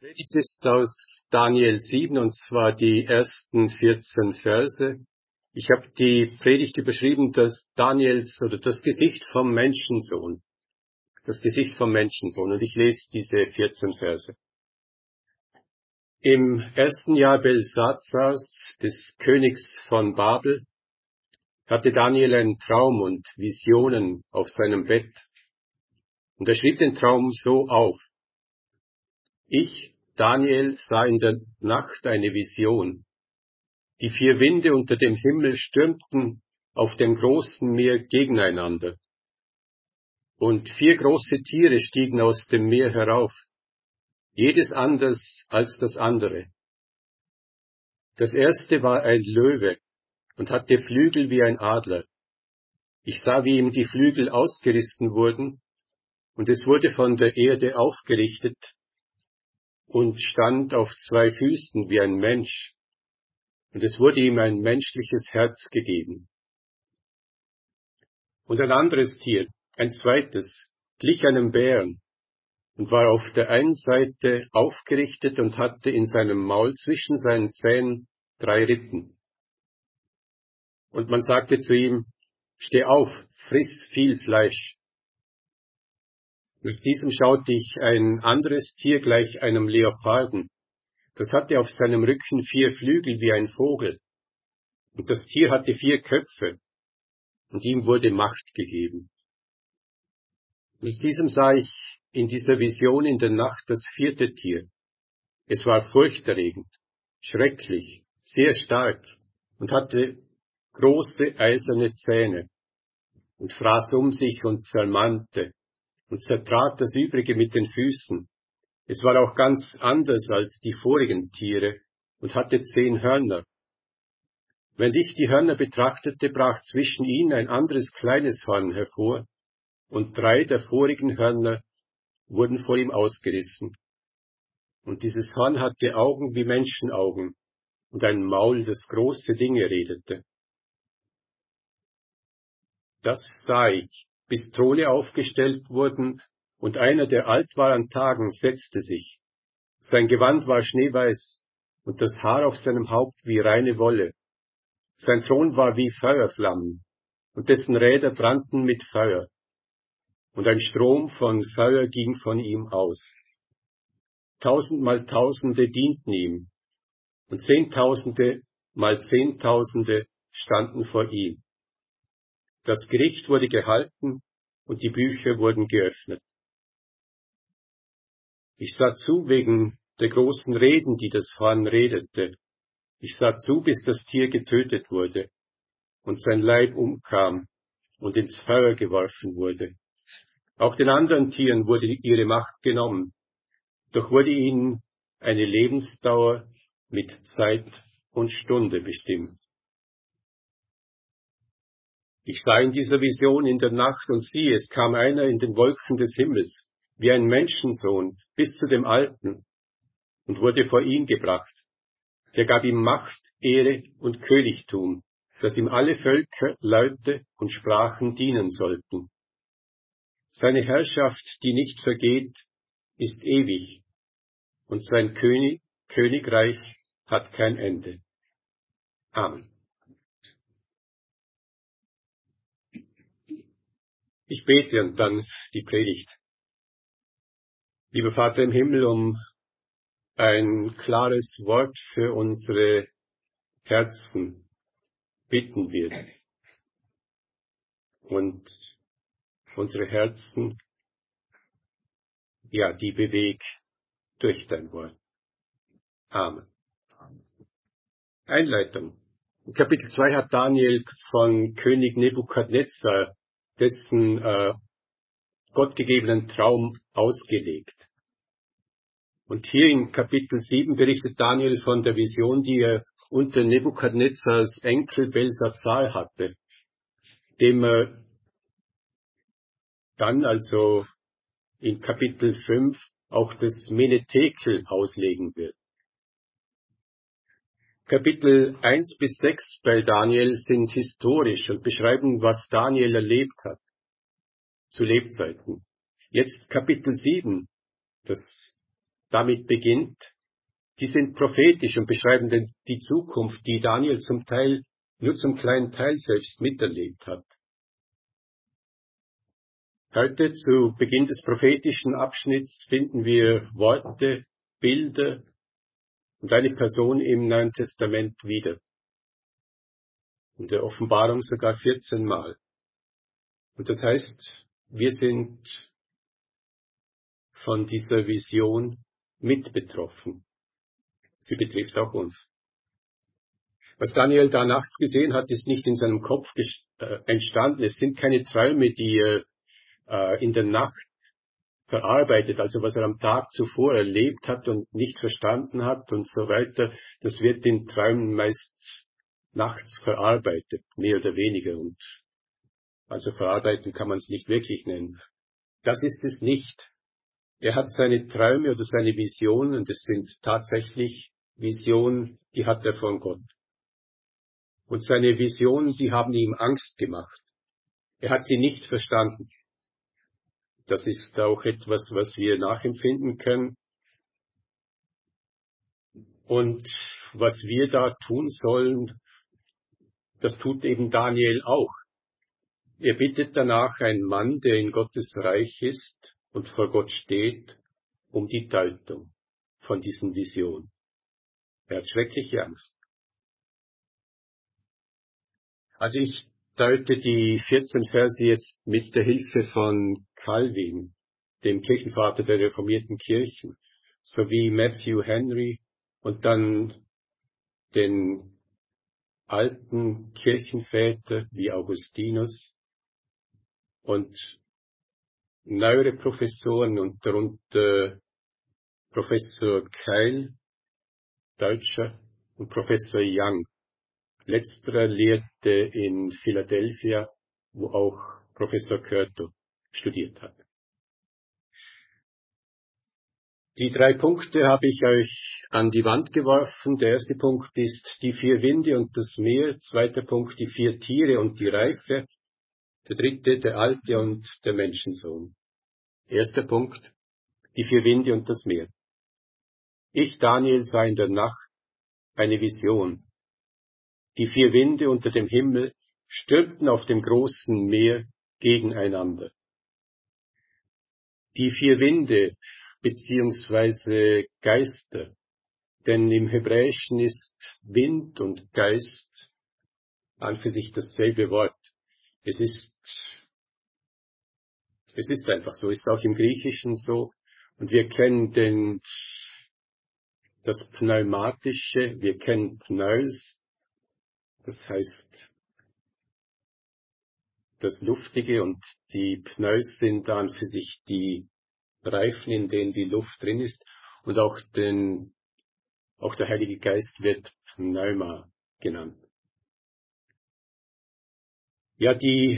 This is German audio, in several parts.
Predigt ist aus Daniel 7, und zwar die ersten 14 Verse. Ich habe die Predigt überschrieben, das Daniels oder das Gesicht vom Menschensohn. Das Gesicht vom Menschensohn. Und ich lese diese 14 Verse. Im ersten Jahr Belsazars, des Königs von Babel, hatte Daniel einen Traum und Visionen auf seinem Bett. Und er schrieb den Traum so auf: Ich, Daniel, sah in der Nacht eine Vision. Die 4 Winde unter dem Himmel stürmten auf dem großen Meer gegeneinander. Und 4 große Tiere stiegen aus dem Meer herauf, jedes anders als das andere. Das erste war ein Löwe und hatte Flügel wie ein Adler. Ich sah, wie ihm die Flügel ausgerissen wurden, und es wurde von der Erde aufgerichtet und stand auf 2 Füßen wie ein Mensch, und es wurde ihm ein menschliches Herz gegeben. Und ein anderes Tier, ein zweites, glich einem Bären und war auf der einen Seite aufgerichtet und hatte in seinem Maul zwischen seinen Zähnen 3 Rippen. Und man sagte zu ihm: Steh auf, friss viel Fleisch. Nach diesem schaute ich ein anderes Tier gleich einem Leoparden. Das hatte auf seinem Rücken 4 Flügel wie ein Vogel. Und das Tier hatte 4 Köpfe, und ihm wurde Macht gegeben. Nach diesem sah ich in dieser Vision in der Nacht das 4. Tier. Es war furchterregend, schrecklich, sehr stark und hatte große eiserne Zähne und fraß um sich und zermalmte und zertrat das Übrige mit den Füßen. Es war auch ganz anders als die vorigen Tiere und hatte 10 Hörner. Wenn ich die Hörner betrachtete, brach zwischen ihnen ein anderes kleines Horn hervor, und 3 der vorigen Hörner wurden vor ihm ausgerissen. Und dieses Horn hatte Augen wie Menschenaugen und ein Maul, das große Dinge redete. Das sah ich, bis Throne aufgestellt wurden, und einer, der alt war an Tagen, setzte sich. Sein Gewand war schneeweiß, und das Haar auf seinem Haupt wie reine Wolle. Sein Thron war wie Feuerflammen, und dessen Räder brannten mit Feuer. Und ein Strom von Feuer ging von ihm aus. 1000 mal Tausende dienten ihm, und 10.000 mal 10.000 standen vor ihm. Das Gericht wurde gehalten, und die Bücher wurden geöffnet. Ich sah zu wegen der großen Reden, die das Horn redete. Ich sah zu, bis das Tier getötet wurde und sein Leib umkam und ins Feuer geworfen wurde. Auch den anderen Tieren wurde ihre Macht genommen, doch wurde ihnen eine Lebensdauer mit Zeit und Stunde bestimmt. Ich sah in dieser Vision in der Nacht, und siehe, es kam einer in den Wolken des Himmels, wie ein Menschensohn, bis zu dem Alten, und wurde vor ihn gebracht. Der gab ihm Macht, Ehre und Königtum, dass ihm alle Völker, Leute und Sprachen dienen sollten. Seine Herrschaft, die nicht vergeht, ist ewig, und sein Königreich hat kein Ende. Amen. Ich bete und dann die Predigt. Lieber Vater im Himmel, um ein klares Wort für unsere Herzen bitten wir. Und unsere Herzen, ja, die beweg durch dein Wort. Amen. Einleitung. In Kapitel 2 hat Daniel von König Nebukadnezar dessen gottgegebenen Traum ausgelegt. Und hier in Kapitel 7 berichtet Daniel von der Vision, die er unter Nebukadnezars Enkel Belsazar hatte, dem er dann also in Kapitel 5 auch das Menetekel auslegen wird. Kapitel 1 bis 6 bei Daniel sind historisch und beschreiben, was Daniel erlebt hat zu Lebzeiten. Jetzt Kapitel 7, das damit beginnt, die sind prophetisch und beschreiben die Zukunft, die Daniel zum Teil nur zum kleinen Teil selbst miterlebt hat. Heute zu Beginn des prophetischen Abschnitts finden wir Worte, Bilder und eine Person im Neuen Testament wieder. In der Offenbarung sogar 14 Mal. Und das heißt, wir sind von dieser Vision mit betroffen. Sie betrifft auch uns. Was Daniel da nachts gesehen hat, ist nicht in seinem Kopf entstanden. Es sind keine Träume, die er in der Nacht verarbeitet, also was er am Tag zuvor erlebt hat und nicht verstanden hat und so weiter. Das wird in Träumen meist nachts verarbeitet, mehr oder weniger. Und also verarbeiten kann man es nicht wirklich nennen. Das ist es nicht. Er hat seine Träume oder seine Visionen, und es sind tatsächlich Visionen, die hat er von Gott. Und seine Visionen, die haben ihm Angst gemacht. Er hat sie nicht verstanden. Das ist auch etwas, was wir nachempfinden können. Und was wir da tun sollen, das tut eben Daniel auch. Er bittet danach einen Mann, der in Gottes Reich ist und vor Gott steht, um die Deutung von diesen Visionen. Er hat schreckliche Angst. Also ich deute die 14 Verse jetzt mit der Hilfe von Calvin, dem Kirchenvater der reformierten Kirchen, sowie Matthew Henry und dann den alten Kirchenväter wie Augustinus und neuere Professoren und darunter Professor Keil, Deutscher, und Professor Young. Letzterer lehrte in Philadelphia, wo auch Professor Curto studiert hat. Die 3 Punkte habe ich euch an die Wand geworfen. Der erste Punkt ist die 4 Winde und das Meer. Zweiter Punkt die 4 Tiere und die Reife. Der dritte der Alte und der Menschensohn. Erster Punkt, die 4 Winde und das Meer. Ich, Daniel, sah in der Nacht eine Vision. Die 4 Winde unter dem Himmel stürmten auf dem großen Meer gegeneinander. Die 4 Winde beziehungsweise Geister, denn im Hebräischen ist Wind und Geist an für sich dasselbe Wort. Es ist einfach so, ist auch im Griechischen so. Und wir kennen das Pneumatische, wir kennen Pneus, das heißt das Luftige, und die Pneus sind dann für sich die Reifen, in denen die Luft drin ist, und auch der Heilige Geist wird Pneuma genannt. Ja, die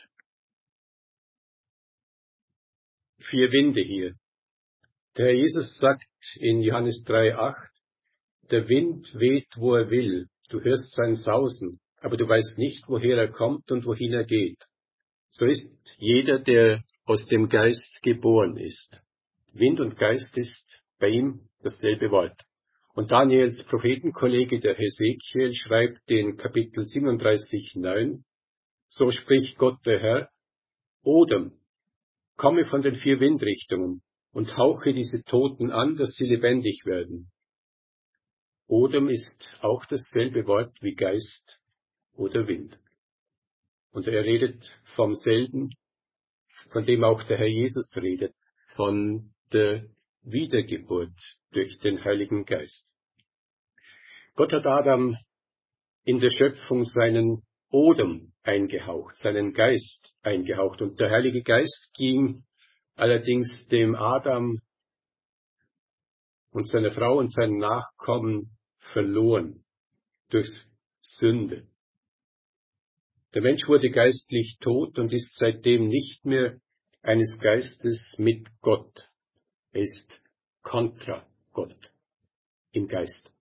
4 Winde hier. Der Herr Jesus sagt in Johannes 3,8, der Wind weht, wo er will. Du hörst sein Sausen, aber du weißt nicht, woher er kommt und wohin er geht. So ist jeder, der aus dem Geist geboren ist. Wind und Geist ist bei ihm dasselbe Wort. Und Daniels Prophetenkollege, der Hesekiel, schreibt in Kapitel 37,9, so spricht Gott der Herr, Odem, komme von den 4 Windrichtungen und hauche diese Toten an, dass sie lebendig werden. Odem ist auch dasselbe Wort wie Geist oder Wind. Und er redet vom selben, von dem auch der Herr Jesus redet, von der Wiedergeburt durch den Heiligen Geist. Gott hat Adam in der Schöpfung seinen Odem eingehaucht, seinen Geist eingehaucht. Und der Heilige Geist ging allerdings dem Adam und seiner Frau und seinen Nachkommen verloren durch Sünde. Der Mensch wurde geistlich tot und ist seitdem nicht mehr eines Geistes mit Gott. Er ist kontra Gott im Geist.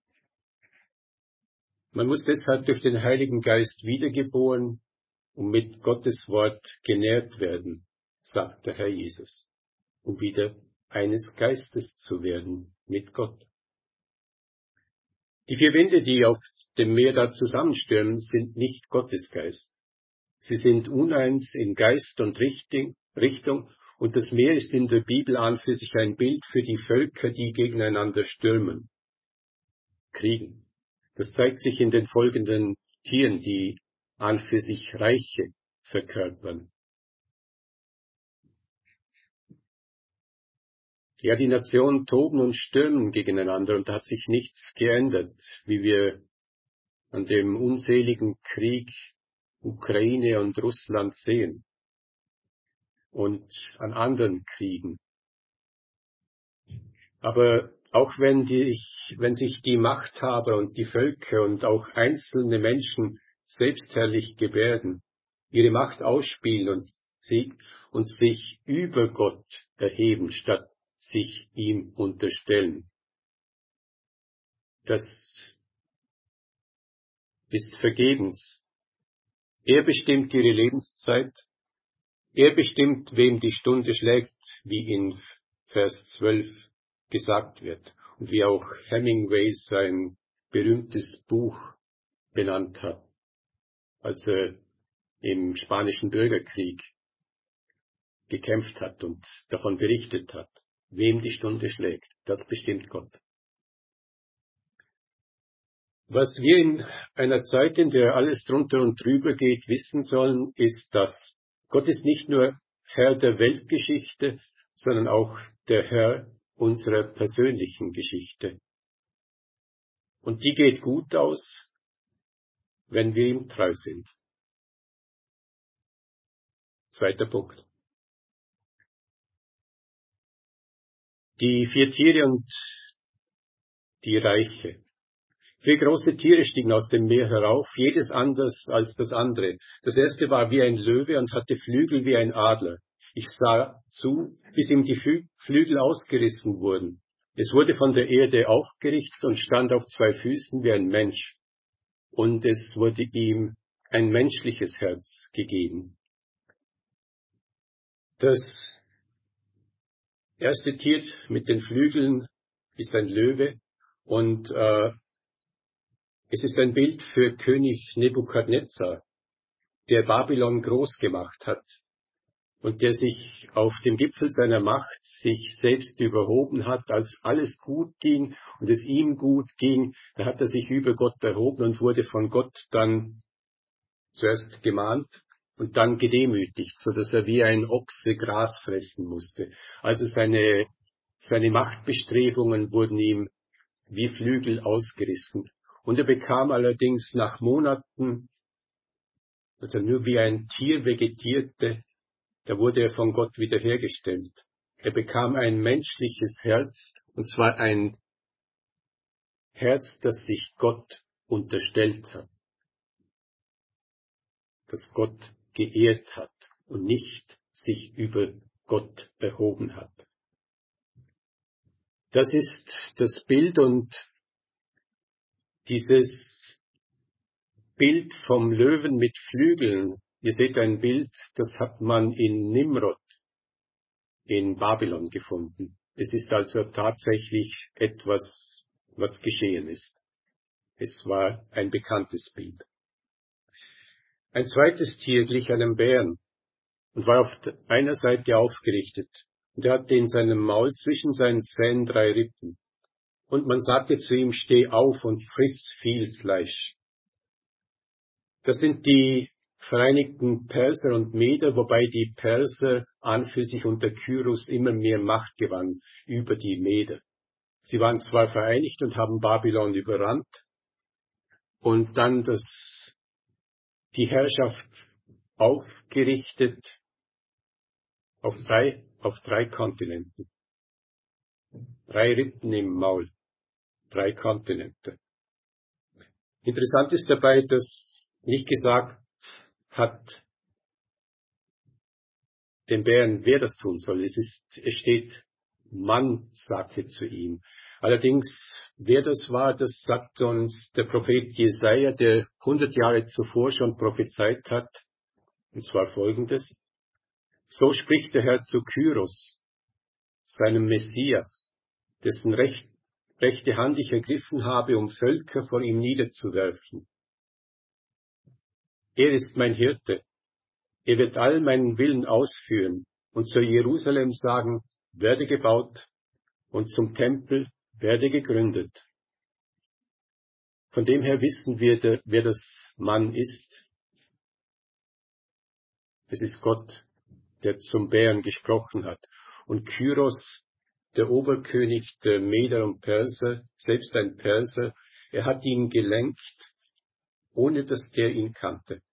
Man muss deshalb durch den Heiligen Geist wiedergeboren und mit Gottes Wort genährt werden, sagt der Herr Jesus, um wieder eines Geistes zu werden mit Gott. Die 4 Winde, die auf dem Meer da zusammenstürmen, sind nicht Gottes Geist. Sie sind uneins in Geist und Richtung, und das Meer ist in der Bibel an für sich ein Bild für die Völker, die gegeneinander stürmen, kriegen. Das zeigt sich in den folgenden Tieren, die an für sich Reiche verkörpern. Ja, die Nationen toben und stürmen gegeneinander, und da hat sich nichts geändert, wie wir an dem unseligen Krieg Ukraine und Russland sehen und an anderen Kriegen. Aber auch wenn sich die Machthaber und die Völker und auch einzelne Menschen selbstherrlich gebärden, ihre Macht ausspielen und sich über Gott erheben, statt sich ihm unterstellen, das ist vergebens. Er bestimmt ihre Lebenszeit. Er bestimmt, wem die Stunde schlägt, wie in Vers 12 gesagt wird. Und wie auch Hemingway sein berühmtes Buch benannt hat, als er im Spanischen Bürgerkrieg gekämpft hat und davon berichtet hat. Wem die Stunde schlägt, das bestimmt Gott. Was wir in einer Zeit, in der alles drunter und drüber geht, wissen sollen, ist, dass Gott ist nicht nur Herr der Weltgeschichte, sondern auch der Herr unserer persönlichen Geschichte. Und die geht gut aus, wenn wir ihm treu sind. 2. Punkt. Die 4 Tiere und die Reiche. 4 große Tiere stiegen aus dem Meer herauf, jedes anders als das andere. Das erste war wie ein Löwe und hatte Flügel wie ein Adler. Ich sah zu, bis ihm die Flügel ausgerissen wurden. Es wurde von der Erde aufgerichtet und stand auf 2 Füßen wie ein Mensch. Und es wurde ihm ein menschliches Herz gegeben. Das erste Tier mit den Flügeln ist ein Löwe und es ist ein Bild für König Nebukadnezar, der Babylon groß gemacht hat und der sich auf dem Gipfel seiner Macht sich selbst überhoben hat, als alles gut ging und es ihm gut ging. Da hat er sich über Gott erhoben und wurde von Gott dann zuerst gemahnt und dann gedemütigt, so dass er wie ein Ochse Gras fressen musste. Also seine Machtbestrebungen wurden ihm wie Flügel ausgerissen. Und er bekam allerdings nach Monaten, als er nur wie ein Tier vegetierte, da wurde er von Gott wiederhergestellt. Er bekam ein menschliches Herz, und zwar ein Herz, das sich Gott unterstellt hat, das Gott geehrt hat und nicht sich über Gott erhoben hat. Das ist das Bild, und dieses Bild vom Löwen mit Flügeln, ihr seht ein Bild, das hat man in Nimrod in Babylon gefunden. Es ist also tatsächlich etwas, was geschehen ist. Es war ein bekanntes Bild. Ein zweites Tier glich einem Bären und war auf einer Seite aufgerichtet, und er hatte in seinem Maul zwischen seinen Zähnen 3 Rippen. Und man sagte zu ihm, steh auf und friss viel Fleisch. Das sind die Vereinigten Perser und Meder, wobei die Perser an für sich unter Kyros immer mehr Macht gewannen über die Meder. Sie waren zwar vereinigt und haben Babylon überrannt und dann die Herrschaft aufgerichtet auf drei Kontinenten. 3 Rippen im Maul, 3 Kontinente. Interessant ist dabei, dass nicht gesagt hat den Bären, wer das tun soll. Es steht, Mann sagte zu ihm. Allerdings, wer das war, das sagt uns der Prophet Jesaja, der 100 Jahre zuvor schon prophezeit hat, und zwar Folgendes: So spricht der Herr zu Kyros, seinem Messias, dessen rechte Hand ich ergriffen habe, um Völker vor ihm niederzuwerfen. Er ist mein Hirte. Er wird all meinen Willen ausführen und zu Jerusalem sagen, werde gebaut, und zum Tempel, werde gegründet. Von dem her wissen wir, wer das Mann ist. Es ist Gott, der zum Bären gesprochen hat. Und Kyros, der Oberkönig der Meder und Perser, selbst ein Perser, er hat ihn gelenkt, ohne dass der ihn kannte.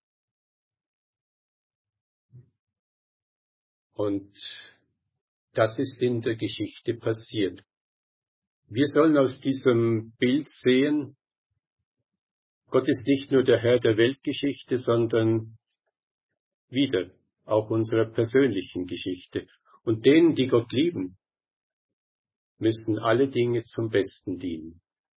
Und das ist in der Geschichte passiert. Wir sollen aus diesem Bild sehen, Gott ist nicht nur der Herr der Weltgeschichte, sondern wieder auch unserer persönlichen Geschichte. Und denen, die Gott lieben, müssen alle Dinge zum Besten dienen.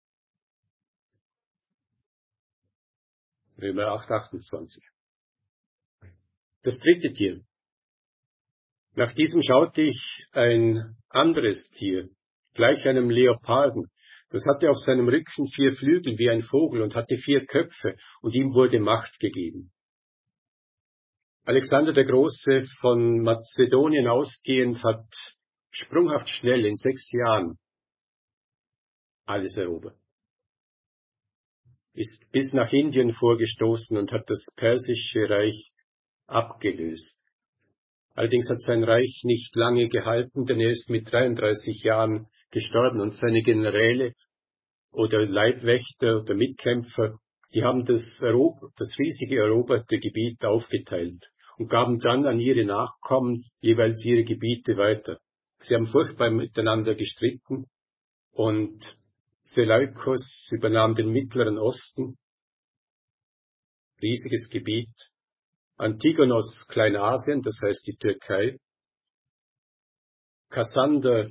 Römer 8, 28. Das dritte Tier. Nach diesem schaute ich ein anderes Tier, gleich einem Leoparden. Das hatte auf seinem Rücken 4 Flügel wie ein Vogel und hatte 4 Köpfe, und ihm wurde Macht gegeben. Alexander der Große, von Mazedonien ausgehend, hat sprunghaft schnell in 6 Jahren alles erobert. Ist bis nach Indien vorgestoßen und hat das persische Reich abgelöst. Allerdings hat sein Reich nicht lange gehalten, denn er ist mit 33 Jahren gestorben, und seine Generäle oder Leibwächter oder Mitkämpfer, die haben das riesige eroberte Gebiet aufgeteilt und gaben dann an ihre Nachkommen jeweils ihre Gebiete weiter. Sie haben furchtbar miteinander gestritten, und Seleukos übernahm den Mittleren Osten, riesiges Gebiet, Antigonos Kleinasien, das heißt die Türkei, Kassander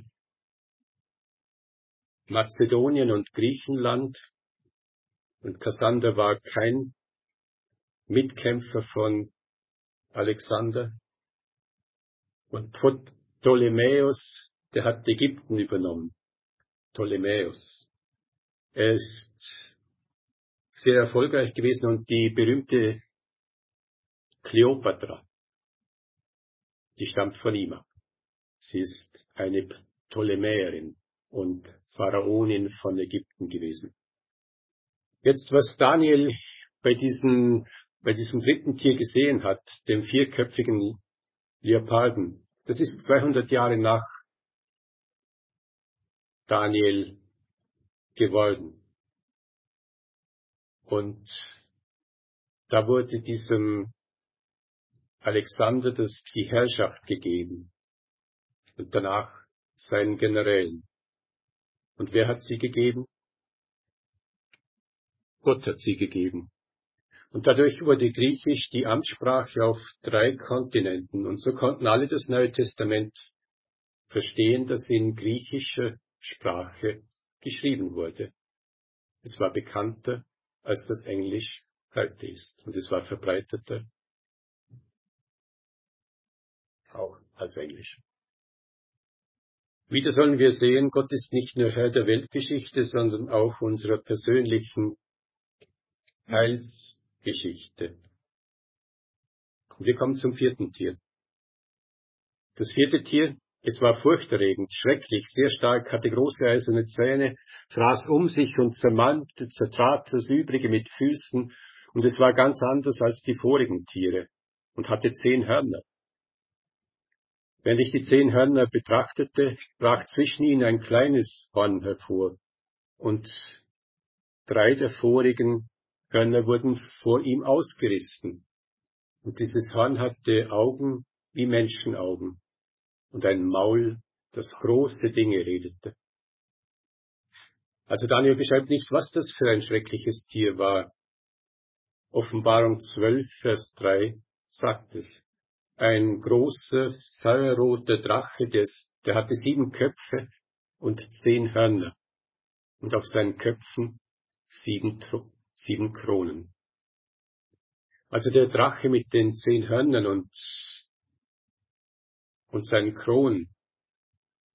Mazedonien und Griechenland, und Kassander war kein Mitkämpfer von Alexander, und Ptolemäus, der hat Ägypten übernommen. Ptolemäus. Er ist sehr erfolgreich gewesen, und die berühmte Kleopatra, die stammt von ihm ab. Sie ist eine Ptolemäerin und Pharaonin von Ägypten gewesen. Jetzt, was Daniel bei diesem dritten Tier gesehen hat, dem 4-köpfigen Leoparden, das ist 200 Jahre nach Daniel geworden. Und da wurde diesem Alexander die Herrschaft gegeben und danach seinen Generälen. Und wer hat sie gegeben? Gott hat sie gegeben. Und dadurch wurde Griechisch die Amtssprache auf 3 Kontinenten. Und so konnten alle das Neue Testament verstehen, das in griechischer Sprache geschrieben wurde. Es war bekannter, als das Englisch heute ist. Und es war verbreiteter auch als Englisch. Wieder sollen wir sehen, Gott ist nicht nur Herr der Weltgeschichte, sondern auch unserer persönlichen Heilsgeschichte. Und wir kommen zum 4. Tier. Das 4. Tier, es war furchterregend, schrecklich, sehr stark, hatte große eiserne Zähne, fraß um sich und zermalmte, zertrat das Übrige mit Füßen, und es war ganz anders als die vorigen Tiere und hatte 10 Hörner. Wenn ich die 10 Hörner betrachtete, brach zwischen ihnen ein kleines Horn hervor, und 3 der vorigen Hörner wurden vor ihm ausgerissen. Und dieses Horn hatte Augen wie Menschenaugen und ein Maul, das große Dinge redete. Also Daniel beschreibt nicht, was das für ein schreckliches Tier war. Offenbarung 12, Vers 3 sagt es. Ein großer, feuerroter Drache, der hatte 7 Köpfe und 10 Hörner, und auf seinen Köpfen 7 Kronen. Also der Drache mit den 10 Hörnern und seinen Kronen,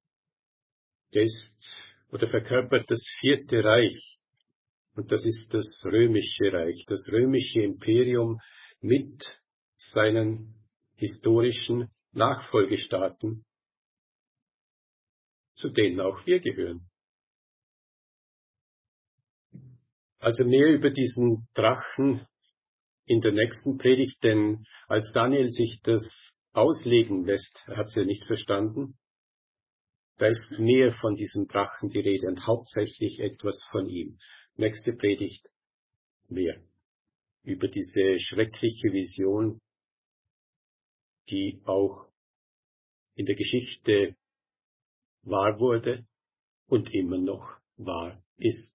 der ist oder verkörpert das 4. Reich. Und das ist das römische Reich, das römische Imperium mit seinen historischen Nachfolgestaaten, zu denen auch wir gehören. Also mehr über diesen Drachen in der nächsten Predigt, denn als Daniel sich das auslegen lässt, er hat es ja nicht verstanden, da ist mehr von diesem Drachen die Rede und hauptsächlich etwas von ihm. Nächste Predigt mehr über diese schreckliche Vision, die auch in der Geschichte wahr wurde und immer noch wahr ist.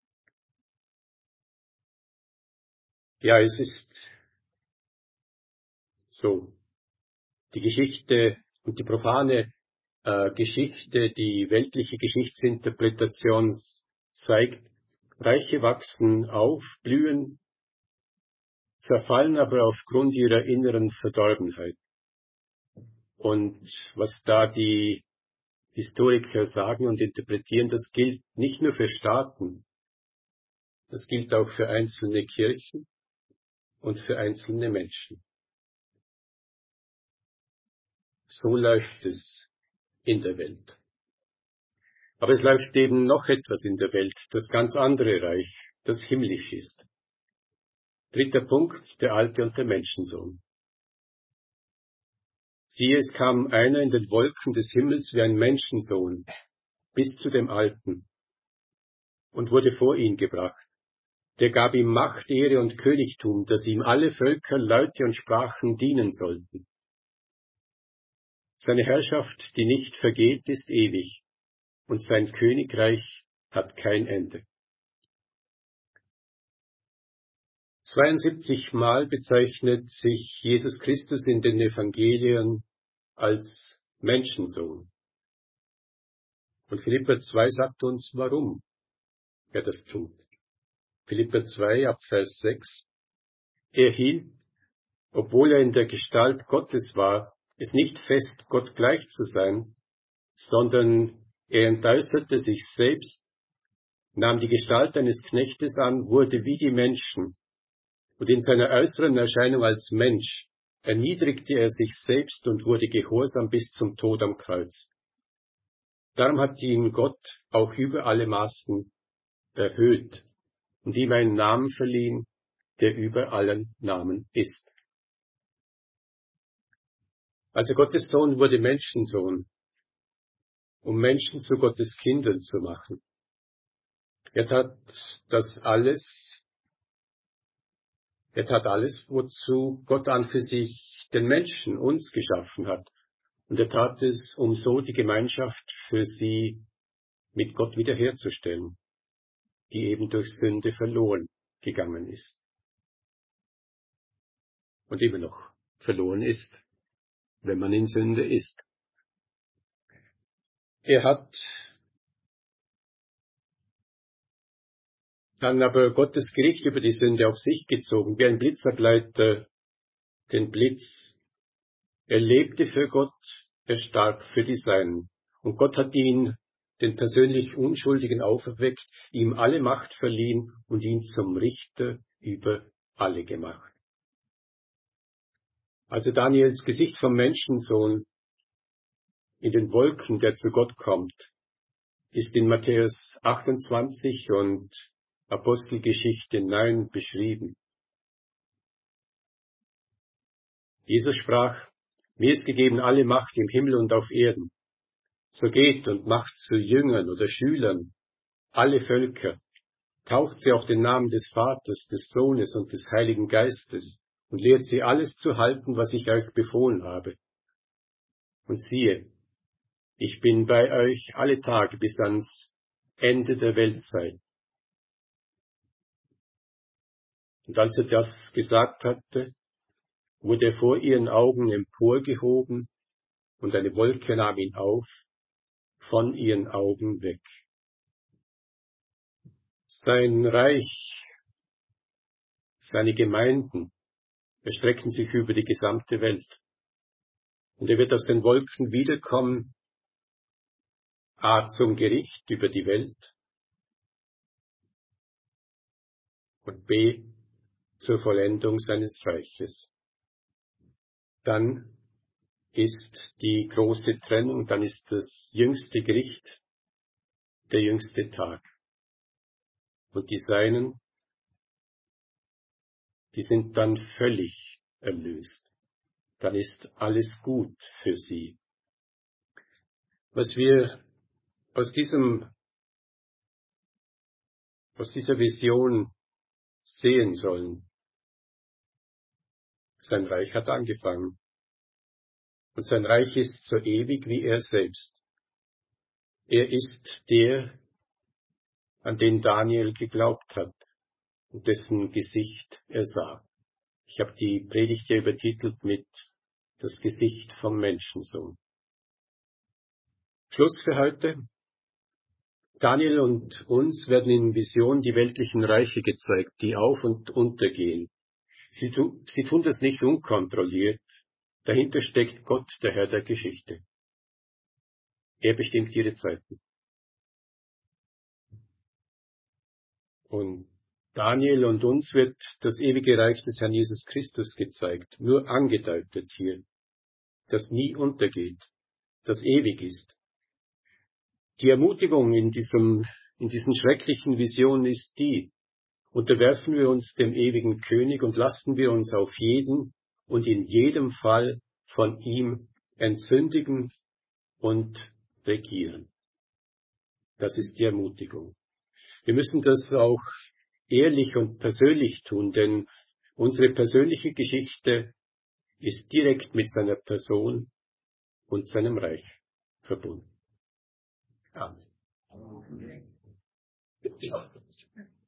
Ja, es ist so, die Geschichte und die profane Geschichte, die weltliche Geschichtsinterpretation zeigt, Reiche wachsen auf, blühen, zerfallen aber aufgrund ihrer inneren Verdorbenheit. Und was da die Historiker sagen und interpretieren, das gilt nicht nur für Staaten, das gilt auch für einzelne Kirchen und für einzelne Menschen. So läuft es in der Welt. Aber es läuft eben noch etwas in der Welt, das ganz andere Reich, das himmlisch ist. 3. Punkt, der Alte und der Menschensohn. Siehe, es kam einer in den Wolken des Himmels wie ein Menschensohn, bis zu dem Alten, und wurde vor ihn gebracht. Der gab ihm Macht, Ehre und Königtum, dass ihm alle Völker, Leute und Sprachen dienen sollten. Seine Herrschaft, die nicht vergeht, ist ewig, und sein Königreich hat kein Ende. 72 Mal bezeichnet sich Jesus Christus in den Evangelien als Menschensohn. Und Philipper 2 sagt uns, warum er das tut. Philipper 2 ab Vers 6. Er hielt, obwohl er in der Gestalt Gottes war, es nicht fest, Gott gleich zu sein, sondern er entäußerte sich selbst, nahm die Gestalt eines Knechtes an, wurde wie die Menschen, und in seiner äußeren Erscheinung als Mensch erniedrigte er sich selbst und wurde gehorsam bis zum Tod am Kreuz. Darum hat ihn Gott auch über alle Maßen erhöht und ihm einen Namen verliehen, der über allen Namen ist. Also Gottes Sohn wurde Menschensohn, um Menschen zu Gottes Kindern zu machen. Er tat alles, wozu Gott an für sich den Menschen, uns geschaffen hat. Und er tat es, um so die Gemeinschaft für sie mit Gott wiederherzustellen, die eben durch Sünde verloren gegangen ist. Und immer noch verloren ist, wenn man in Sünde ist. Er hat dann aber Gottes Gericht über die Sünde auf sich gezogen, wie ein Blitzableiter den Blitz. Er lebte für Gott, er starb für die Seinen. Und Gott hat ihn, den persönlich Unschuldigen, auferweckt, ihm alle Macht verliehen und ihn zum Richter über alle gemacht. Also Daniels Gesicht vom Menschensohn in den Wolken, der zu Gott kommt, ist in Matthäus 28 und Apostelgeschichte 9 beschrieben. Jesus sprach, mir ist gegeben alle Macht im Himmel und auf Erden. So geht und macht zu Jüngern oder Schülern alle Völker, taucht sie auf den Namen des Vaters, des Sohnes und des Heiligen Geistes und lehrt sie alles zu halten, was ich euch befohlen habe. Und siehe, ich bin bei euch alle Tage bis ans Ende der Weltzeit. Und als er das gesagt hatte, wurde er vor ihren Augen emporgehoben, und eine Wolke nahm ihn auf, von ihren Augen weg. Sein Reich, seine Gemeinden erstrecken sich über die gesamte Welt. Und er wird aus den Wolken wiederkommen A zum Gericht über die Welt und B zur Vollendung seines Reiches. Dann ist die große Trennung, dann ist das jüngste Gericht, der jüngste Tag. Und die Seinen, die sind dann völlig erlöst. Dann ist alles gut für sie. Was wir aus dieser Vision sehen sollen, sein Reich hat angefangen. Und sein Reich ist so ewig wie er selbst. Er ist der, an den Daniel geglaubt hat und dessen Gesicht er sah. Ich habe die Predigt hier übertitelt mit Das Gesicht vom Menschensohn. Schluss für heute. Daniel und uns werden in Vision die weltlichen Reiche gezeigt, die auf und untergehen. Sie tun das nicht unkontrolliert. Dahinter steckt Gott, der Herr der Geschichte. Er bestimmt ihre Zeiten. Und Daniel und uns wird das ewige Reich des Herrn Jesus Christus gezeigt, nur angedeutet hier, das nie untergeht, das ewig ist. Die Ermutigung in diesen schrecklichen Visionen ist die: Unterwerfen wir uns dem ewigen König und lassen wir uns auf jeden und in jedem Fall von ihm entsündigen und regieren. Das ist die Ermutigung. Wir müssen das auch ehrlich und persönlich tun, denn unsere persönliche Geschichte ist direkt mit seiner Person und seinem Reich verbunden. Amen.